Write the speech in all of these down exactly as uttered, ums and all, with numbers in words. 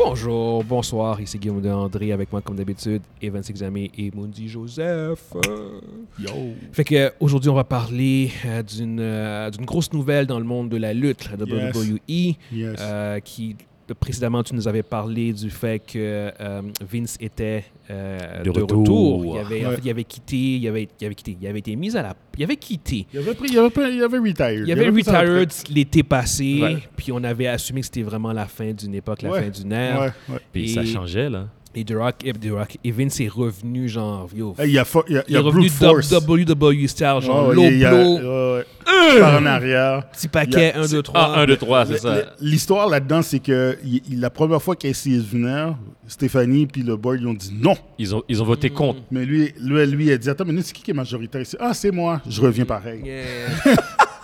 Bonjour, bonsoir, ici Guillaume de André avec moi comme d'habitude, Evan Sexamé et Mundi Joseph. Yo! Fait que aujourd'hui on va parler euh, d'une, euh, d'une grosse nouvelle dans le monde de la lutte, la W W E, Yes. Yes. euh, qui précédemment tu nous avais parlé du fait que euh, Vince était euh, De de retour. retour. Il avait, en Ouais. fait, il avait quitté, il avait, il avait quitté, il avait été mis à la, il avait quitté. Il avait, pris, il avait, pris, il avait retired. Il avait pris sa retired retraite. l'été passé, Ouais. puis on avait assumé que c'était vraiment la fin d'une époque, la Ouais. fin d'une ère. Ouais, ouais. Puis Et- ça changeait, là. Et The Rock, et, The Rock, et Vince est revenu, genre, yo. Hey, il y a, fo- il y a, il est revenu brute force. W W E style, genre, Ouais, low il y a- blow, ouais, ouais. Par en arrière. petit paquet, il y a- un, deux, trois. Ah, un, deux, trois, c'est Le- ça. le- L'histoire là-dedans, c'est que il- il- la première fois qu'il a essayé de venir, Stéphanie puis le board, ils ont dit non. Ils ont, ils ont voté contre. Mais lui, lui, lui il a dit, attends, mais c'est qui qui est majoritaire ici? Ah, c'est moi. Je reviens pareil. Yeah.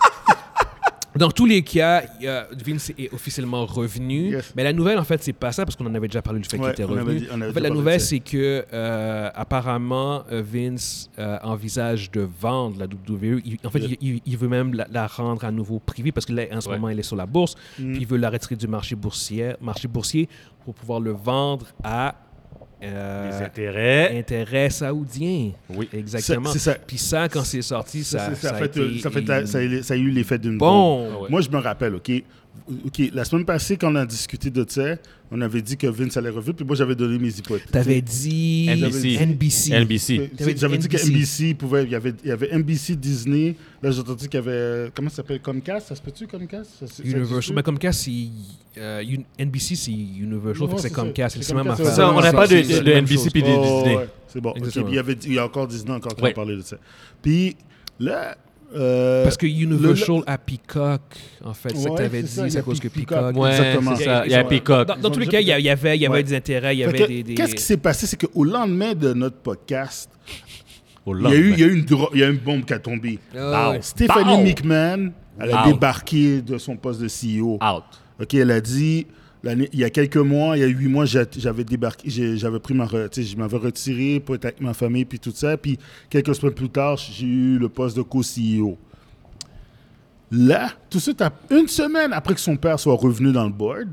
Dans tous les cas, il y a- Vince est officiellement revenu. Yes. Mais la nouvelle, en fait, c'est pas ça, parce qu'on en avait déjà parlé du fait qu'il Ouais, était on avait revenu. dit- on avait en fait, déjà la parlé nouvelle, de ça. c'est que euh, apparemment, euh, Vince euh, envisage de vendre la W W E. Il- en fait, Yeah. il, il- il veut même la, la rendre à nouveau privée, parce que là, en ce Ouais. moment, elle est sur la bourse. Mm. Puis il veut la retirer du marché boursier, marché boursier pour pouvoir le vendre à euh, Les intérêts. intérêts saoudiens. Oui. Exactement. C'est- c'est ça. Puis ça, quand c'est sorti, ça, Ça, ça, ça a a fait, été... ça, fait, ça, a, ça a eu l'effet d'une bombe. Bon. Ah ouais. Moi, je me rappelle, OK? OK, la semaine passée, quand on a discuté de ça, on avait dit que Vince allait revenir, puis moi, j'avais donné mes hypothèses. T'avais dit N B C. N B C. N B C. T'avais dit J'avais dit que N B C. N B C pouvait. Il y avait, il y avait N B C, Disney. Là, j'ai entendu qu'il y avait. Comment ça s'appelle? Comcast? Ça se peut-tu, Comcast? Ça, ça Universal. existe-tu? Mais Comcast, c'est. euh, Un- N B C, c'est Universal. Ouais, fait que c'est c'est Comcast. ça. C'est la même Comcast, affaire. Ça, on n'a pas de, C'est de, la de même N B C chose. puis de Oh, Disney. ouais, c'est bon. OK, Exactement. puis il y, avait, il y a encore Disney encore qui Ouais. a parlé de ça. Puis là. euh, Parce que Universal le- a Peacock, en fait. C'est ça que Ouais, t'avais c'est ça, dit, il y c'est a à cause que Peacock. Peacock. Ouais, Exactement. c'est ça. Ils Il y a sont- Peacock. Dans, dans Ils tous ont les déjà cas, il y, a- il y avait, il y avait Ouais. des intérêts, il y Fait avait que, des. des- Qu'est-ce qui s'est passé? C'est qu'au lendemain de notre podcast, Au il y, a eu, il, y lendemain. a eu une, dro- il y a eu une bombe qui a tombé. Ah ouais. Stéphanie Pow! McMahon, elle a Wow. débarqué de son poste de C E O. Out. OK, elle a dit, l'année- il y a quelques mois, il y a huit mois, j'ai- j'avais débarqué, j'ai- j'avais pris ma, re- tu sais, je m'avais retiré pour être avec ma famille, puis tout ça. Puis quelques semaines plus tard, j'ai eu le poste de co-C E O. Là, tout de suite, à- une semaine après que son père soit revenu dans le board,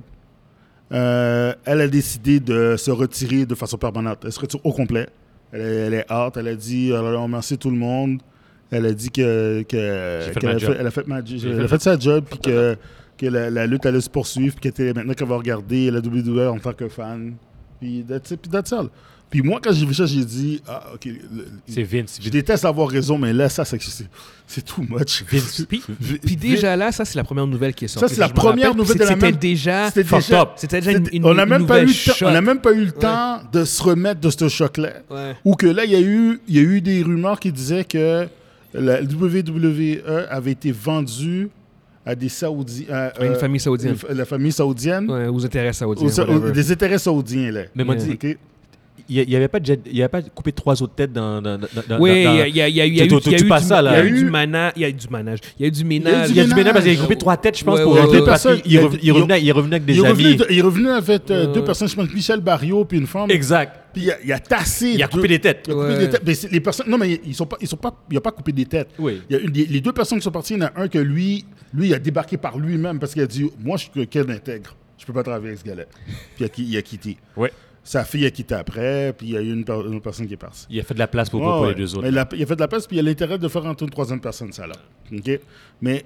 euh, elle a décidé de se retirer de façon permanente. Elle se retire au complet. Elle, est- elle est out. Elle a dit, elle a remercié tout le monde. Elle a dit que, que- J'ai fait qu'elle ma a job. fait, elle a fait, ma- J'ai elle fait a fait sa job, puis que, que la, la lutte allait se poursuivre, puis qu'elle était maintenant qu'elle va regarder la W W E en tant que fan. Puis that's it, puis that's all. Puis moi, quand j'ai vu ça, j'ai dit, ah, OK. le- C'est Vince. je déteste avoir raison, mais là, ça, c'est, c'est, c'est too much. Vince. Puis, Vi- puis déjà là, ça, c'est la première nouvelle qui est sortie. Ça, c'est la Je me première rappelle. nouvelle de la C'était même- déjà. C'était Fucked déjà, up. C'était déjà une, c'était- une, on n'a même, une pas eu nouvelle le temps- shot. on n'a même pas eu le Ouais. temps de se remettre de ce choc-là. Ouais. Ou que là, il y, a eu- il y a eu des rumeurs qui disaient que la W W E avait été vendue à des Saoudiens. à, À une euh, famille saoudienne. une- La famille saoudienne. Ouais, aux intérêts saoudiens. Aux- aux- whatever. des intérêts saoudiens, là. Mais moi, Yeah. dis, OK? il n'y avait pas de jet- il y avait pas coupé trois autres têtes dans. dans, dans- dans- Oui, il dans- y a, il y a, il y a, il y a eu, Tu- il y a tu- eu tu du, passes ça, là. il y a eu Il y a du eu- manage, il y a eu du manage, il y a eu du ménage. Il y a du ménage. ménage parce qu'il a coupé trois têtes, je pense, Ouais, pour ouais, deux ouais. parce Personnes- qu'il il y a- reven- il revenait, il revenait avec des Il est, revenu, amis. de- il est revenu avec euh, Ouais, deux ouais. personnes, je pense, Michel Barrio puis une femme. Exact. Puis il a, il a tassé. Il a deux- coupé des têtes. Il a coupé Ouais. des têtes. Mais c'est- les personnes, non, mais ils sont pas, ils sont pas, il a pas coupé des têtes. Oui. Il y a une, les, les deux personnes qui sont parties, il y en a un que lui, lui, il a débarqué par lui-même parce qu'il a dit, moi, je suis quelqu'un d'intègre. Je peux pas travailler avec ce gars-là. Puis il a, qui- il a quitté. Ouais. Sa fille a quitté après, puis il y a eu une, per- une personne qui est partie. Il a fait de la place pour, Ouais, pour les ouais. deux autres. Mais il a, il a fait de la place, puis il a l'intérêt de faire rentrer une troisième personne, ça, là. OK? Mais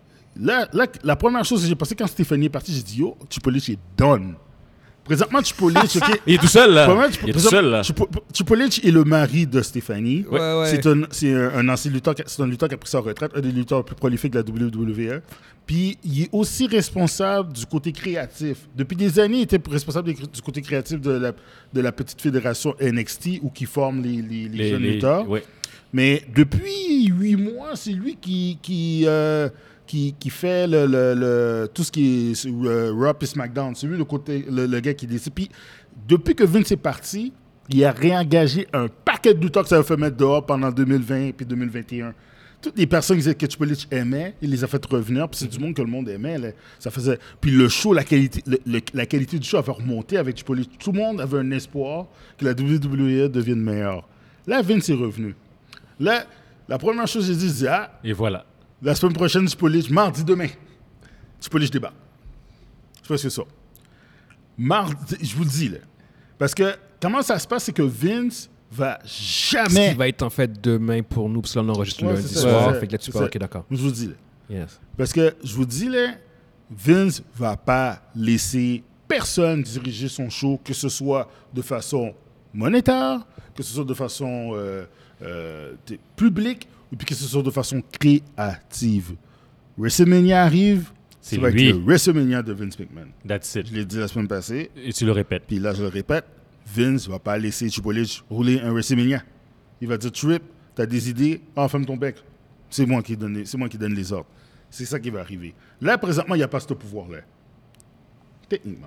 là, là, la première chose que j'ai passée quand Stéphanie est partie, j'ai dit, yo, Chipolich est done. Présentement, Chipolich, OK? Il est tout seul, là. Premièrement, Il est tout seul, là. Chipo- Chipolich est le mari de Stéphanie. Ouais, ouais. C'est un, c'est un, un ancien lutteur, qui- c'est un lutteur qui a pris sa retraite, un des lutteurs les plus prolifiques de la W W E. Puis il est aussi responsable du côté créatif. Depuis des années, il était responsable des- du côté créatif de la, de la petite fédération N X T où qui forme les, les, les jeunes lutteurs. ouais. Mais depuis huit mois, c'est lui qui, qui, euh, qui, qui fait le, le- le- tout ce qui est euh, Raw et SmackDown. C'est lui le, côté, le, le gars qui décide. Puis depuis que Vince est parti, il a réengagé un paquet de lutteurs que ça a fait mettre dehors pendant deux mille vingt et deux mille vingt et un. Toutes les personnes que Chipolich aimait, il les a fait revenir. Puis c'est du monde que le monde aimait. Là. Ça faisait... Puis le show, la qualité, le- le- la qualité du show avait remonté avec Chipolich. Tout le monde avait un espoir que la W W E devienne meilleure. Là, Vince est revenu. Là, la première chose que j'ai dit, je dis, ah, Et voilà. la semaine prochaine, Chipolich, mardi demain, Chipolich débat. C'est parce que ça. mardi, je vous le dis, là. Parce que comment ça se passe, c'est que Vince va Ce jamais... qui va être en fait demain pour nous, parce que là, on enregistre Ouais, le lundi c'est ça, soir. c'est Fait que là, tu ça. peux... OK, d'accord. Je vous le dis, là. Yes. Parce que je vous dis, là, Vince va pas laisser personne diriger son show, que ce soit de façon monétaire, que ce soit de façon euh, euh, t- publique, ou puis que ce soit de façon créative. WrestleMania arrive, C'est ça va lui. être le WrestleMania de Vince McMahon. That's it. Je l'ai dit la semaine passée, Et tu le répètes. puis là, je le répète, Vince va pas laisser Triple H rouler un WrestleMania. Il va dire, Trip, t'as des idées, ah, ferme ton bec. C'est moi qui donne, c'est moi qui donne les ordres. C'est ça qui va arriver. Là, présentement, il n'y a pas ce pouvoir-là. Techniquement.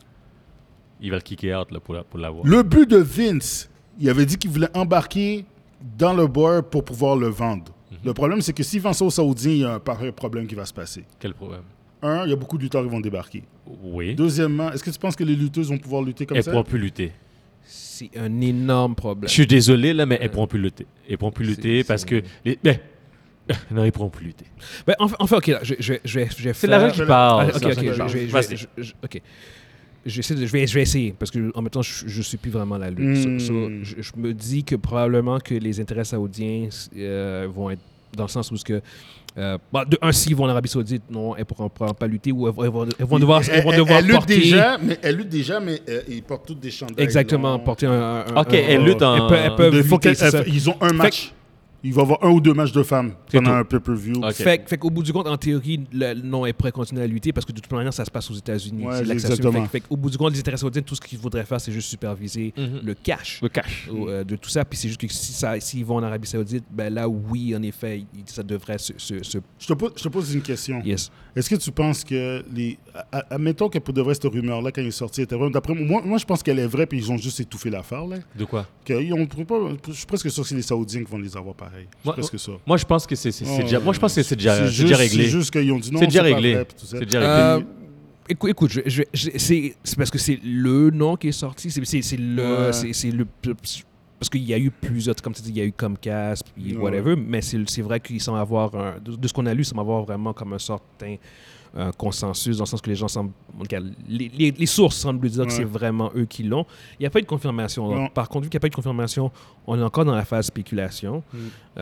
Il va le kicker out là, pour, la- pour l'avoir. Le but de Vince, il avait dit qu'il voulait embarquer dans le board pour pouvoir le vendre. Mm-hmm. Le problème, c'est que s'il vend ça aux Saoudiens, il y a un pareil problème qui va se passer. Quel problème? Un, il y a beaucoup de lutteurs qui vont débarquer. Oui. Deuxièmement, est-ce que tu penses que les lutteuses vont pouvoir lutter comme Elles ça? pourront plus lutter. C'est un énorme problème. Je suis désolé, là, mais elles pourront plus lutter. Elles pourront plus lutter C'est- parce c'est- que... Les... Ben, non, ils pourront plus lutter. Ben, enfin, enfin, OK, là, je, je, je, vais- je vais C'est faire... l'argent qui parle. Ah, OK, c'est OK, l'argent qui je, parle. je, je, Vas-y. je, je- OK. J'essaie de- je, vais, je vais essayer, parce qu'en même temps, je ne suis plus vraiment la lutte. So- Mm. so, je, je me dis que probablement que les intérêts saoudiens euh, vont être dans le sens où ce que... Euh, bah, de un, s'ils vont en Arabie Saoudite, non, elles ne pourront pas, pas lutter, ou elles, elles vont, elles vont devoir, elles vont Elle- devoir elle lutte porter... déjà, mais elle lutte déjà, mais euh, ils portent toutes des chandails. Exactement, longs. porter un... un- OK, un- elles luttent en- Elles peuvent, elles peuvent Il faut lutter, qu'elles- c'est ça. ils ont un Fait match. Il va y avoir un ou deux matchs de femmes C'est pendant tout. un pay-per-view. OK. Fait, fait qu'au bout du compte, en théorie, le, non, elle pourrait continuer à lutter parce que de toute manière, ça se passe aux États-Unis. Ouais, c'est là que ça se exactement. fait. Fait qu'au bout du compte, les intérêts saoudiens, tout ce qu'ils voudraient faire, c'est juste superviser Mhm. le cash Le cash. au- euh, de tout ça. Puis c'est juste que si ça, s'ils vont en Arabie Saoudite, ben là, oui, en effet, il- ça devrait se. se, se- Je te, pose, je te pose une question. yes. Est-ce que tu penses que les. a- a- Admettons que pour de vrai, cette rumeur-là, quand elle est sortie, était vraie. D'après moi, moi, je pense qu'elle est vraie, puis ils ont juste étouffé l'affaire. Là. De quoi? Qu'ils ont, pas, je suis presque sûr que c'est les Saoudiens qui vont les avoir pareil. Je suis Moi- presque sûr. Moi, je pense que c'est, c'est, c'est Oh, déjà... Moi, je pense que c'est déjà, c'est c'est juste, déjà réglé. C'est juste qu'ils ont dit non, C'est déjà pas réglé. vrai, puis tout ça. C'est déjà Euh, réglé. écoute, écoute je, je- je- c'est, c'est parce que c'est le nom qui est sorti. C'est, c'est, c'est le. Ouais. C'est, c'est le parce qu'il y a eu plusieurs, comme tu dis, il y a eu Comcast, puis Ouais. whatever, mais c'est, c'est vrai qu'ils semblent avoir, un, de, de ce qu'on a lu, ils semblent avoir vraiment comme un certain euh, consensus, dans le sens que les gens semblent, en tout cas, les, les, les sources semblent dire que Ouais. c'est vraiment eux qui l'ont. Il n'y a pas eu de confirmation. Non. Donc, par contre, vu qu'il n'y a pas eu de confirmation, on est encore dans la phase spéculation. Mm.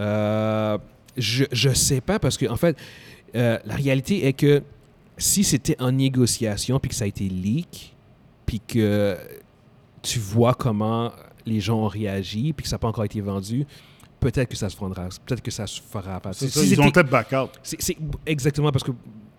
Euh, je ne sais pas, parce que, en fait, euh, la réalité est que si c'était en négociation, puis que ça a été leak, puis que tu vois comment les gens ont réagi, puis que ça n'a pas encore été vendu, peut-être que ça se vendra, peut-être que ça se fera pas. C'est Si ça, ils c'était- ont peut-être back-out. c'est, c'est exactement parce que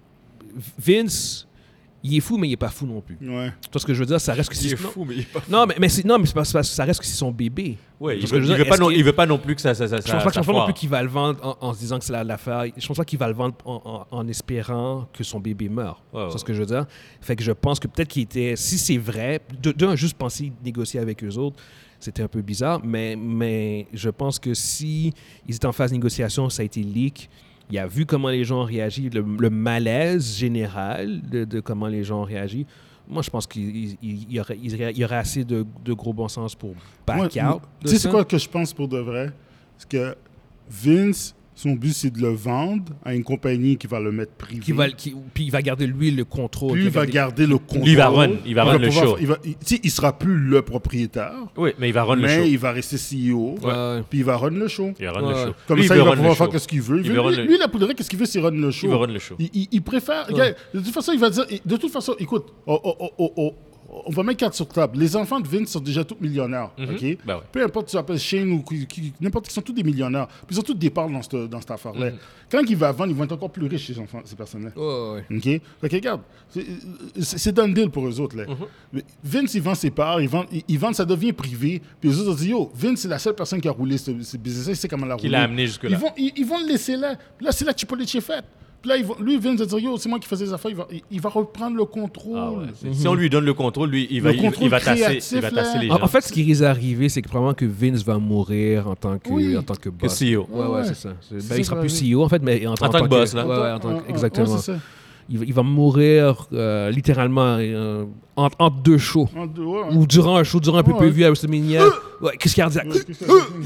Vince, il est fou, mais il n'est pas fou non plus. Ouais. Tu vois ce que je veux dire? Ça reste que c'est... non, fou, mais il est pas non, mais, mais, c'est, non, mais c'est pas, c'est pas- ça reste que c'est son bébé. Ouais, il Parce veut, que je veux il dire, veut pas est-ce non, qu'il- il veut pas non plus que ça, ça, ça, Je pense pas, je ça pense pas non foire. plus qu'il va le vendre en, en se disant que c'est la- l'affaire. Je pense pas qu'il va le vendre en, en- en espérant que son bébé meure. Ouais, c'est ouais. ce que je veux dire. Fait que je pense que peut-être qu'il était... Si c'est vrai, de- d'un, juste penser négocier avec eux autres, c'était un peu bizarre, mais, mais je pense que si ils étaient en phase de négociation, ça a été leak. Il a vu comment les gens ont réagi, le, le malaise général de, de comment les gens ont réagi. Moi, je pense qu'il il- il y, aurait, il y aurait- il y aurait assez de, de gros bon sens pour back Moi, out. Tu de sais, ça. c'est quoi que je pense pour de vrai? C'est que Vince, son but, c'est de le vendre à une compagnie qui va le mettre privé. Qui va, qui, puis il va garder lui le contrôle. Puis il va garder le contrôle. Lui, il va run, il va run le pouvoir- show. Il va, il, tu sais, il sera plus le propriétaire, Oui, mais il va run le mais show. il va rester C E O. Ouais. Puis il va run le show. Il va run Ouais. le show. Comme Lui, ça, il il veut va run pouvoir le faire show. ce qu'il veut. Il Il veut- veut run lui, le- lui, là, pour de vrai, qu'est-ce qu'il veut, c'est run le show. Il veut run le show. Il, il- il préfère. Regarde, de toute façon, il va dire. De toute façon, écoute, oh, oh, oh, oh, oh, on va mettre carte sur table. Les enfants de Vince sont déjà tous millionnaires. Mhm. OK? Ben ouais. Peu importe si tu appelles Shane ou qui- qui- n'importe qui, ils sont tous des millionnaires. Puis ils ont tous des parts dans cette, dans cette affaire-là. Mhm. Quand ils vont vendre, ils vont être encore plus riches, ces enfants, ces personnes-là. Ouais, ouais. OK? Fait que regarde, c'est- c'est c'est done deal pour eux autres. Là. Mhm. Mais Vince, il vend ses parts, il vend, il, il vend, ça devient privé. Puis les autres ont dit, yo, Vince, c'est la seule personne qui a roulé ce, ce business, il sait comment la Qui rouler. l'a amené jusque-là. Ils vont, ils, ils vont le laisser là. Puis là, c'est là que Triple H est fait. Puis là, ils vont, lui, Vince va dire, yo, c'est moi qui faisais les affaires, il va, il, il va reprendre le contrôle. Ah ouais, c'est- Si on lui donne le contrôle, lui, il Le va, il, contrôle il va tasser, créatif, il va tasser là. les En, gens. en fait, ce qui risque d'arriver, c'est que probablement que Vince va mourir en tant que, Oui. en tant que que boss. C E O. Ouais, ouais, Ouais. c'est ça. C'est- C'est ben, ça il sera qui plus va C E O, en fait, mais en, En tant que boss, là. Ouais, ouais, en tant que- Ah, ah, exactement. ouais, c'est ça. il, va, il va mourir euh, littéralement euh, entre, entre deux shows. En deux, ouais, ouais. Ou durant un show, durant un Ouais. pay-per-view à WrestleMania. Ouais, crise cardiaque. Ouais, c'est ça.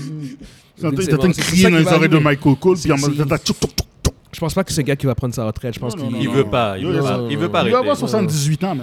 Il est en train C'est de bon, c'est crier ça dans qui les va oreilles de arriver. Michael Cole, puis en C'est- mode, c'est- tata, tchouk, tchouk, tchouk, tchouk. Je pense pas que c'est un gars qui va prendre sa retraite. Je pense Non, non, qu'il Il non, veut non. pas, il Yo, veut il pas, va- il veut pas Il va arrêter. avoir soixante-dix-huit ans, man.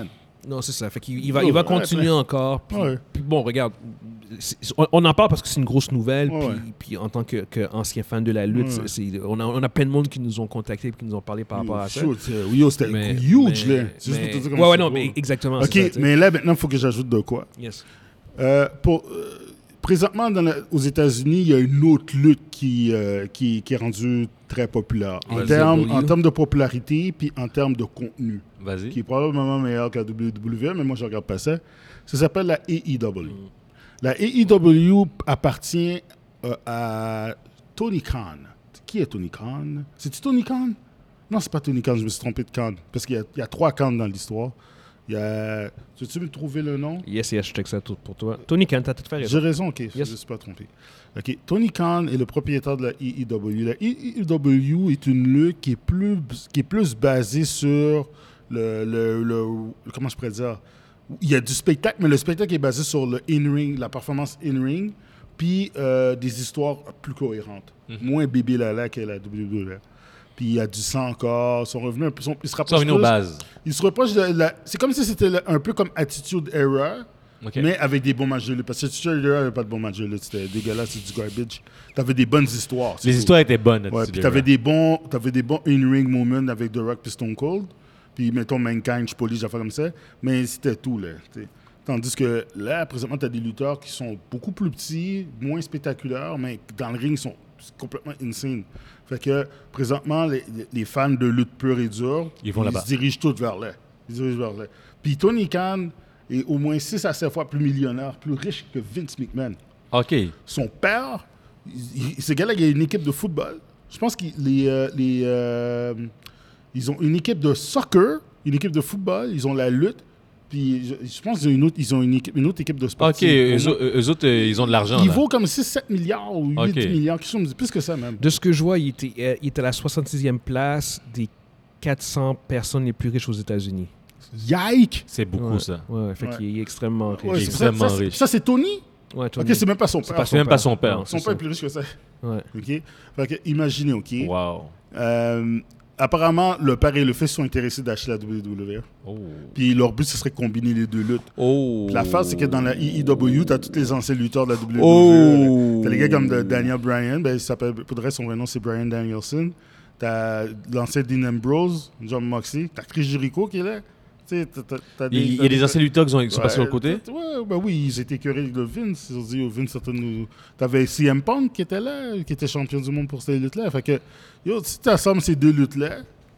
Non, c'est ça. Fait qu'il il va, il va Ouais, continuer ouais. encore. Puis, Ouais. puis bon, regarde, c'est- on, on en parle parce que c'est une grosse nouvelle. Ouais, puis, ouais. puis en tant que, que ancien fan de la lutte, Ouais, ouais. c'est- c'est- on, a, on a plein de monde qui nous ont contactés et qui nous ont parlé par rapport à ça. Shoot, euh, oui, yo, c'était Mais- huge, mais- là. C'est juste mais- pour te dire ouais, comment ouais, c'est non, gros. mais exactement. OK, c'est ça, tu sais. mais là, maintenant, il faut que j'ajoute de quoi. Yes. Euh, pour, euh, présentement, dans la- aux États-Unis, il y a une autre lutte qui, euh, qui, qui est rendue très populaire. En A E W. termes, en termes de popularité, puis en termes de contenu, Vas-y. qui est probablement meilleur que la W W E, mais moi, je ne regarde pas ça. Ça s'appelle la A E W. La A E W appartient euh, à Tony Khan. Qui est Tony Khan? C'est-tu Tony Khan? Non, c'est pas Tony Khan, je me suis trompé de Khan. Parce qu'il y a, il y a trois Khan dans l'histoire. Il y a... Tu veux me trouver le nom? Yes, yes, je check ça tout pour toi. Tony Khan, t'as tout fait J'ai raison. raison, ok, je ne me suis pas trompé. Ok, Tony Khan est le propriétaire de la A E W. La A E W est une lutte qui est plus, qui est plus basée sur le, le, le- comment je pourrais dire? Il y a du spectacle, mais le spectacle est basé sur le in-ring, la performance in-ring, puis euh, des histoires plus cohérentes. Mhm. Moins bébé lala que la W W E. Puis il y a du sang encore, ils sont revenus un peu, ils sont- ils se Ça rapprochent revient aux plus- bases. ils se rapprochent de la... C'est comme si c'était le- un peu comme Attitude Era, OK. mais avec des bons matchs de lutte. Parce que Attitude Era n'avait pas de bons matchs de lutte. C'était dégueulasse, c'est du garbage. T'avais des bonnes histoires. c'est Les tout. histoires étaient bonnes. Ouais, Attitude puis Era. t'avais des bons, t'avais des bons in-ring moments avec The Rock et Stone Cold. Puis mettons Mankind, je polish, des affaires comme ça. Mais c'était tout, là. t'sais. Tandis que là, présentement, t'as des lutteurs qui sont beaucoup plus petits, moins spectaculaires, mais dans le ring, ils sont complètement insane. Fait que présentement, les, les fans de lutte pure et dure, Ils vont là-bas. se dirigent tous vers là. Ils se dirigent vers là. Puis Tony Khan est au moins six à sept fois plus millionnaire, plus riche que Vince McMahon. OK. Son père, il- il- ce gars-là, il a une équipe de football. Je pense qu'ils les, euh, les, euh, ils ont une équipe de soccer, une équipe de football, ils ont la lutte. Puis je, je pense qu'ils ont une autre, ils ont une, équipe, une autre équipe de OK. sportifs. Eux, au- eux autres, euh, ils ont de l'argent. Il là. vaut comme six sept milliards ou huit Ok. milliards, quelque chose, plus que ça même. De ce que je vois, il était, euh, il était à la soixante-sixième place des quatre cents personnes les plus riches aux États-Unis. Yike! C'est beaucoup, Ouais, ça. Ouais, ouais, fait Ouais. qu'il est extrêmement riche. Ouais, est c'est ça, extrêmement ça, c'est- riche. Ça, c'est Tony? Ouais, Tony. Ok, c'est même pas son père. pas C'est même pas son père. Non, Son c'est père est ça. plus riche que ça. Ouais. OK? Fait que, imaginez, OK? Wow. Euh, apparemment, le père et le fils sont intéressés d'acheter la W W E. Oh. Puis leur but, ce serait de combiner les deux luttes. Oh. Puis l'affaire, c'est que dans la A E W, t'as tous les anciens lutteurs de la W W E. Oh. T'as les gars comme de Daniel Bryan, ben, il s'appelle, pour le reste, son vrai nom, c'est Bryan Danielson. T'as l'ancien Dean Ambrose, John Moxley. T'as Chris Jericho qui est là. Tu sais, t'as- t'as- t'as Il il y t'as a des anciens lutteurs qui, ont- qui sont passés sur le Ouais, côté. t'as- Ouais, ben oui, ils étaient écœurés de Vince. Ils ont dit, oh, Vince, ça te nous... T'avais C M Punk qui était là, qui était champion du monde pour ces luttes-là. Fait que, yo, si tu assembles ces deux luttes-là,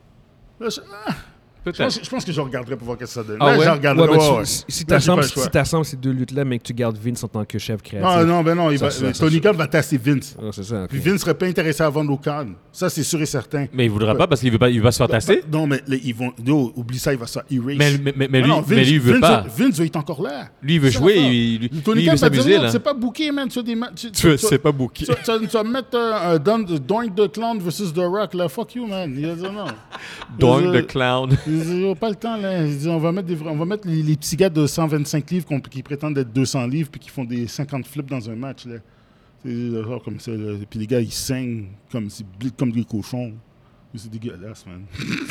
là, je... ah, je, pense, Peut-être. je pense que je regarderai pour voir ce que ça donne. Ah Là, ouais? je regarderai. Ouais, mais ouais, tu- ouais. si- Si Là, j'ai t'assembles pas le choix. si t'assembles ces deux luttes-là, mais que tu gardes Vince en tant que chef créatif. Non, non, ben non, il Ça, va, ça, ça, Tony ça. Khan va tasser Vince. Ah, c'est ça. ok. Puis Vince serait pas intéressé à vendre au Khan. Ça, c'est sûr et certain. Mais il voudra pas parce qu'il veut pas, il veut pas se faire tasser. Non, mais là, ils vont. Yo, oublie ça, il va se faire erase. Mais, mais, mais, mais lui, Non, non, mais lui, il veut Vince, pas. Vince va être encore là. Lui, il veut C'est jouer. l'affaire. Il, lui, Tony lui, il Khan veut va dire, s'amuser, non, là. c'est pas booké, man. Tu as des matchs. Tu veux- c'est pas booké. Tu, tu, tu vas mettre un, un Don- Doink the Clown versus The Rock, là. Fuck you, man. Il va dire non. Doink Euh, the clown. Il dit, oh, pas le temps, là. Il dit, on va mettre, des, vrais- on va mettre les, les petits gars de cent vingt-cinq livres qu'on- qui prétendent être deux cents livres puis qui font des cinquante flips dans un match, là. C'est des affaires comme ça, là. Puis les gars, ils saignent comme, c'est bli- comme des cochons. C'est dégueulasse, man.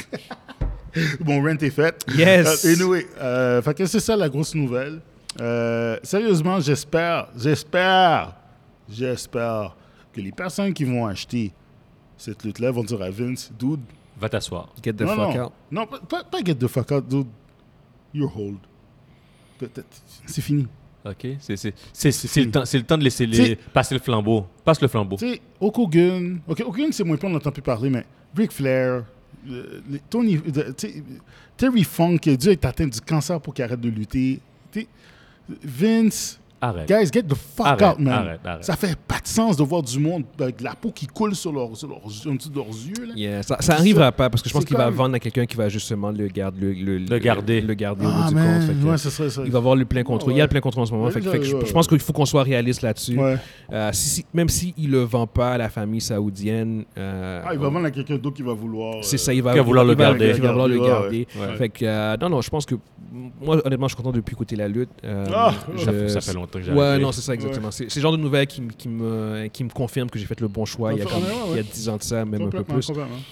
Bon, rent est fait. Yes. Euh, anyway, euh, fait que c'est ça la grosse nouvelle. Euh, sérieusement, j'espère, j'espère, j'espère que les personnes qui vont acheter cette lutte-là vont dire à Vince, dude, Va t'asseoir. Get the non, fuck non, out. non, pas, pas- pas get the fuck out, dude. You're hold. Peut-être- C'est fini. OK? C'est, c'est, c'est, c'est, c'est le temps, c'est le temps de laisser les, C'est- passer le flambeau. Passe le flambeau. Tu sais, Hulk Hogan, ok, Hulk Hogan, c'est moins pas, on n'entend plus parler, mais Ric Flair, euh, les- Tony, euh, tu sais, Terry Funk, qui a dû être atteint du cancer pour qu'il arrête de lutter. Tu sais, Vince, Arrête. guys, get the fuck Arrête, out, man. arrête, arrête. Ça fait pas de sens de voir du monde avec de la peau qui coule sur, leur, sur leur, en dessous de leurs yeux. Là. Yeah, ça, ça arrivera pas parce que je pense C'est qu'il va comme- vendre à quelqu'un qui va justement le, garde, le, le, Le garder. Le garder au bout Ah, du man, compte. Fait que ouais, ce serait ça. il va avoir le plein contrôle. Il y a le Ouais. plein contrôle en ce moment. Ouais, Fait que- ouais, fait que je, ouais, je pense ouais. qu'il faut qu'on soit réaliste là-dessus. Ouais. Euh, si, si- même s'il ne le vend pas à la famille saoudienne, euh, Ah, il va vendre à quelqu'un d'autre qui va vouloir. c'est euh, ça, il va, Qui va vouloir il le va- garder. Il va vouloir le Ouais, garder. ouais. Ouais. Fait que, euh, non, non, je pense que moi, honnêtement, je suis content depuis écouter la lutte. Euh, Ah, je- Ça, fait, ça fait longtemps que j'ai Ouais, arrêté. non, c'est ça, exactement. C'est c'est le genre de nouvelles qui, m- qui, me, qui me confirme que j'ai fait le bon choix il y a, comme, Confirme, ouais, il y a ouais. dix ans de ça, même un peu Complètement, plus. complètement.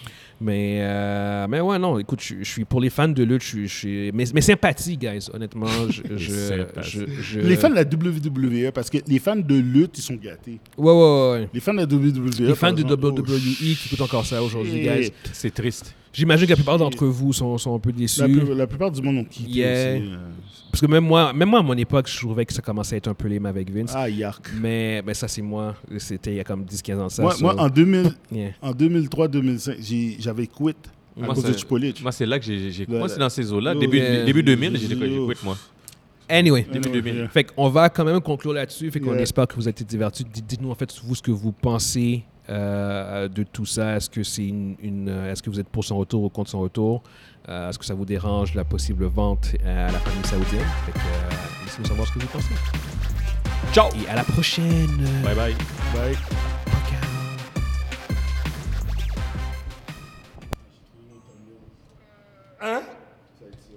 Mais, euh, mais ouais, non, écoute, je, je suis pour les fans de lutte, je suis. Je suis mais, mais sympathie, guys, honnêtement. Je, je, Sympathie. je, je- Les fans de la W W E, parce que les fans de lutte, ils sont gâtés. Ouais, ouais, ouais. Les fans de la W W E. Les fans par de exemple, W W E qui écoutent encore ça aujourd'hui, guys. shit. C'est triste. J'imagine que la plupart d'entre vous sont, sont un peu La, déçus. plus- la plupart du monde ont quitté Yeah. aussi. euh. Parce que même moi, même moi, à mon époque, je trouvais que ça commençait à être un peu lame avec Vince. Ah, yark. Mais, mais ça, c'est moi. C'était il y a comme dix quinze ans de ça. Moi, so- moi, en, deux mille, yeah. en deux mille trois deux mille cinq, j'ai- j'avais quit à Moi, cause de c'est- Chipolich. Moi, c'est là que j'ai. j'ai- Le- Moi, c'est dans ces eaux-là. le- Début, Yeah. début deux mille, j'ai le- j'ai le- quit, moi. Anyway. Début deux mille. Fait qu'on va quand même conclure là-dessus. Fait qu'on Yeah. espère que vous avez été divertis. Dites- Dites-nous en fait vous ce que vous pensez euh, de tout ça. Est-ce que c'est une, une, euh, est-ce que vous êtes pour son retour ou contre son retour? Euh, est-ce que ça vous dérange la possible vente à la famille saoudienne? Fait que euh, laissez-nous savoir ce que vous pensez. Ciao! Et à la prochaine. Bye bye. Bye. Podcast.